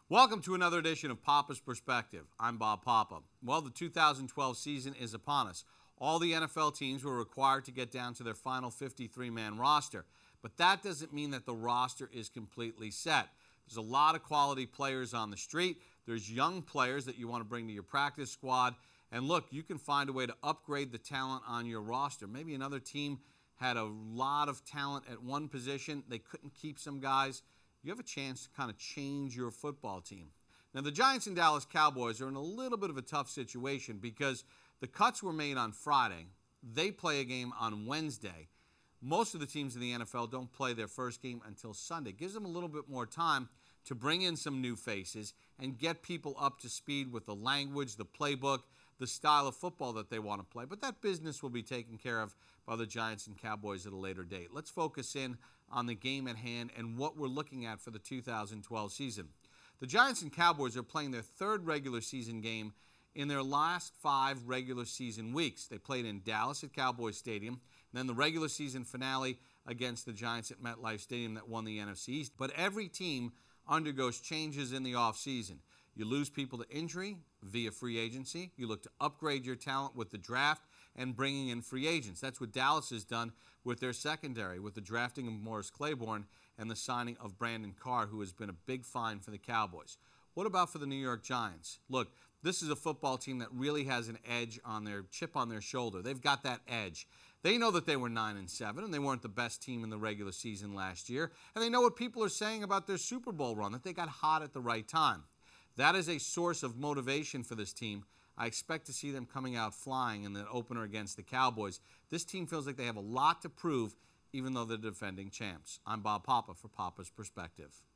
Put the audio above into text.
Welcome to another edition of Papa's Perspective. I'm Bob Papa. Well, the 2012 season is upon us. All the NFL teams were required to get down to their final 53-man roster. But that doesn't mean that the roster is completely set. There's a lot of quality players on the street. There's young players that you want to bring to your practice squad. And look, you can find a way to upgrade the talent on your roster. Maybe another team had a lot of talent at one position. They couldn't keep some guys. You have a chance to kind of change your football team. Now, the Giants and Dallas Cowboys are in a little bit of a tough situation because the cuts were made on Friday. They play a game on Wednesday. Most of the teams in the NFL don't play their first game until Sunday. It gives them a little bit more time to bring in some new faces and get people up to speed with the language, the playbook, the style of football that they want to play. But that business will be taken care of by the Giants and Cowboys at a later date. Let's focus in on the game at hand and what we're looking at for the 2012 season. The Giants and Cowboys are playing their third regular season game in their last 5 regular season weeks. They played in Dallas at Cowboys Stadium, and then the regular season finale against the Giants at MetLife Stadium that won the NFC East. But every team undergoes changes in the offseason. You lose people to injury via free agency. You look to upgrade your talent with the draft and bringing in free agents. That's what Dallas has done with their secondary, with the drafting of Morris Claiborne and the signing of Brandon Carr, who has been a big find for the Cowboys. What about for the New York Giants? Look, this is a football team that really has an edge on their chip on their shoulder. They've got that edge. They know that they were 9-7, and they weren't the best team in the regular season last year. And they know what people are saying about their Super Bowl run, that they got hot at the right time. That is a source of motivation for this team. I expect to see them coming out flying in the opener against the Cowboys. This team feels like they have a lot to prove, even though they're defending champs. I'm Bob Papa for Papa's Perspective.